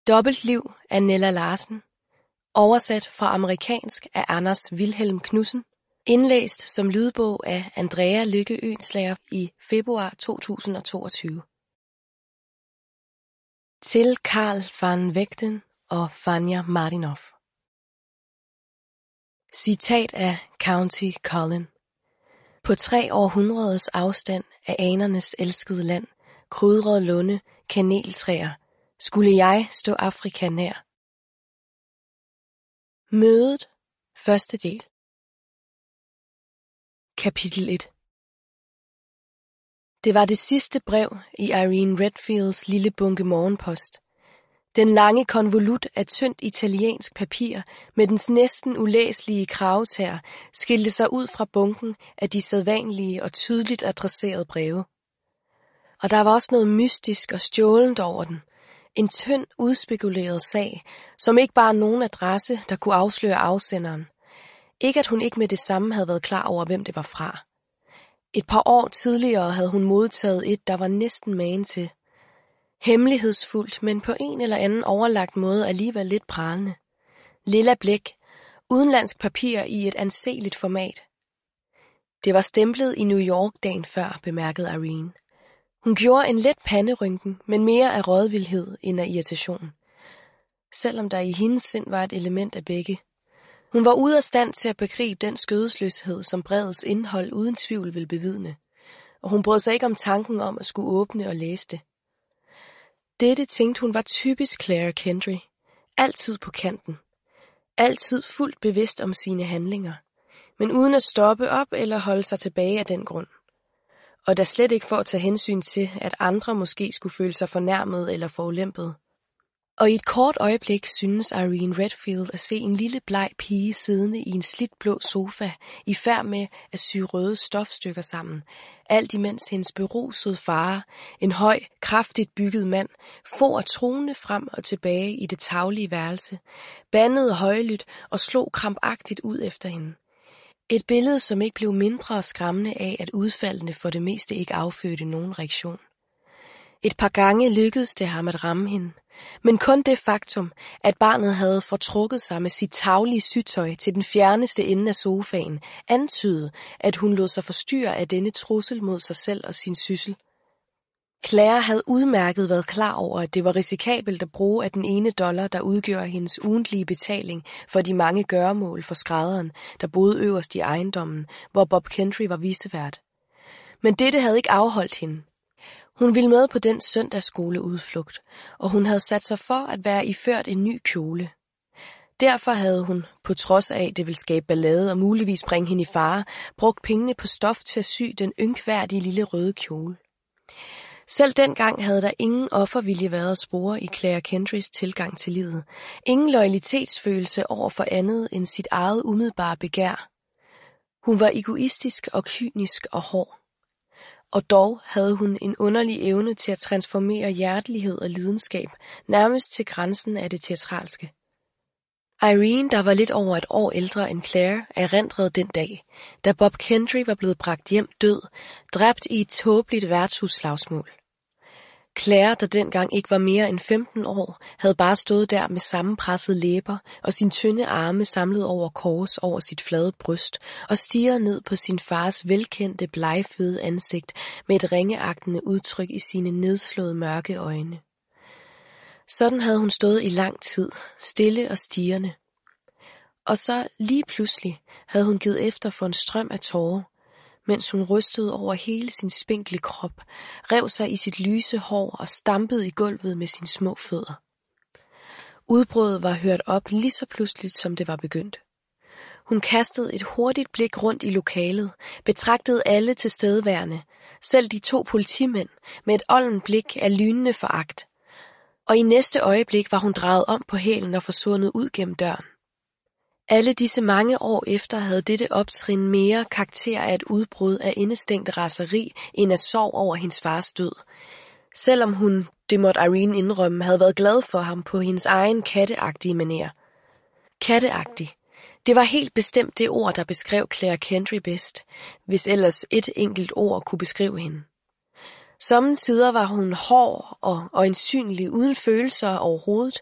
Dobbeltliv af Nella Larsen. Oversat fra amerikansk af Anders Vilhelm Knudsen. Indlæst som lydbog af Andrea Lykke Øenslager i februar 2022. Til Carl van Vechten og Vanja Martinov. Citat af County Cullen. På 3 århundreders afstand af anernes elskede land, krydrede lunde, kaneltræer, skulle jeg stå Afrika nær. Mødet. Første del. Kapitel 1. Det var det sidste brev i Irene Redfields lille bunke morgenpost. Den lange konvolut af tyndt italiensk papir med dens næsten ulæselige kravetær skilte sig ud fra bunken af de sædvanlige og tydeligt adresserede breve. Og der var også noget mystisk og stjålent over den. En tynd, udspekuleret sag, som ikke bare nogen adresse, der kunne afsløre afsenderen. Ikke at hun ikke med det samme havde været klar over, hvem det var fra. Et par år tidligere havde hun modtaget et, der var næsten magen til. Hemmelighedsfuldt, men på en eller anden overlagt måde alligevel lidt pralende. Lilla blæk, udenlandsk papir i et anseligt format. Det var stemplet i New York dagen før, bemærkede Irene. Hun gjorde en let panderynken, men mere af rådvildhed end af irritation. Selvom der i hendes sind var et element af begge. Hun var ude af stand til at begribe den skødesløshed, som brevets indhold uden tvivl ville bevidne, og hun brød sig ikke om tanken om at skulle åbne og læse det. Dette tænkte hun var typisk Clara Kendry. Altid på kanten. Altid fuldt bevidst om sine handlinger, men uden at stoppe op eller holde sig tilbage af den grund. Og der slet ikke for at tage hensyn til, at andre måske skulle føle sig fornærmet eller forulempet. Og i et kort øjeblik synes Irene Redfield at se en lille bleg pige siddende i en slidt blå sofa, i færd med at sy røde stofstykker sammen, alt imens hendes berusede far, en høj, kraftigt bygget mand, for truende frem og tilbage i det taglige værelse, bandede højlydt og slog krampagtigt ud efter hende. Et billede, som ikke blev mindre skræmmende af, at udfaldene for det meste ikke affødte nogen reaktion. Et par gange lykkedes det ham at ramme hende, men kun det faktum, at barnet havde fortrukket sig med sit taglige sytøj til den fjerneste ende af sofaen, antydede, at hun lod sig forstyrre af denne trussel mod sig selv og sin syssel. Claire havde udmærket været klar over, at det var risikabelt at bruge af den ene dollar, der udgør hendes ugentlige betaling for de mange gøremål for skrædderen, der boede øverst i ejendommen, hvor Bob Kendry var vicevært. Men dette havde ikke afholdt hende. Hun ville med på den søndagsskoleudflugt, og hun havde sat sig for at være iført en ny kjole. Derfor havde hun, på trods af at det ville skabe ballade og muligvis bringe hende i fare, brugt pengene på stof til at sy den ynkværdige lille røde kjole. Selv dengang havde der ingen offervilje været at spore i Clara Kendrys tilgang til livet. Ingen loyalitetsfølelse over for andet end sit eget umiddelbare begær. Hun var egoistisk og kynisk og hård. Og dog havde hun en underlig evne til at transformere hjertelighed og lidenskab nærmest til grænsen af det teatralske. Irene, der var lidt over et år ældre end Claire, erindrede den dag, da Bob Kendry var blevet bragt hjem død, dræbt i et tåbeligt værtshusslagsmål. Claire, der dengang ikke var mere end 15 år, havde bare stået der med sammenpressede læber og sin tynde arme samlet over kors over sit flade bryst og stirret ned på sin fars velkendte blegfede ansigt med et ringeagtende udtryk i sine nedslåede mørke øjne. Sådan havde hun stået i lang tid, stille og stirrende. Og så lige pludselig havde hun givet efter for en strøm af tårer, mens hun rystede over hele sin spinkle krop, rev sig i sit lyse hår og stampede i gulvet med sine små fødder. Udbruddet var hørt op lige så pludseligt, som det var begyndt. Hun kastede et hurtigt blik rundt i lokalet, betragtede alle tilstedeværende, selv de 2 politimænd, med et oldent blik af lynende foragt. Og i næste øjeblik var hun drejet om på hælen og forsvundet ud gennem døren. Alle disse mange år efter havde dette optrin mere karakter af et udbrud af indestængt raseri end af sorg over hendes fars død. Selvom hun, det måtte Irene indrømme, havde været glad for ham på hendes egen katteagtige manér. Katteagtig. Det var helt bestemt det ord, der beskrev Clara Kendry bedst, hvis ellers et enkelt ord kunne beskrive hende. Sommetider var hun hård og øjensynlig uden følelser overhovedet,